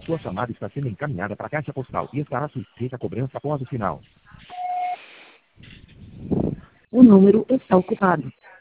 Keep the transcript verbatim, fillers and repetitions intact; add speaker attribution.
Speaker 1: Sua chamada está sendo encaminhada para a caixa postal e estará sujeita a cobrança após o sinal.
Speaker 2: O número está ocupado.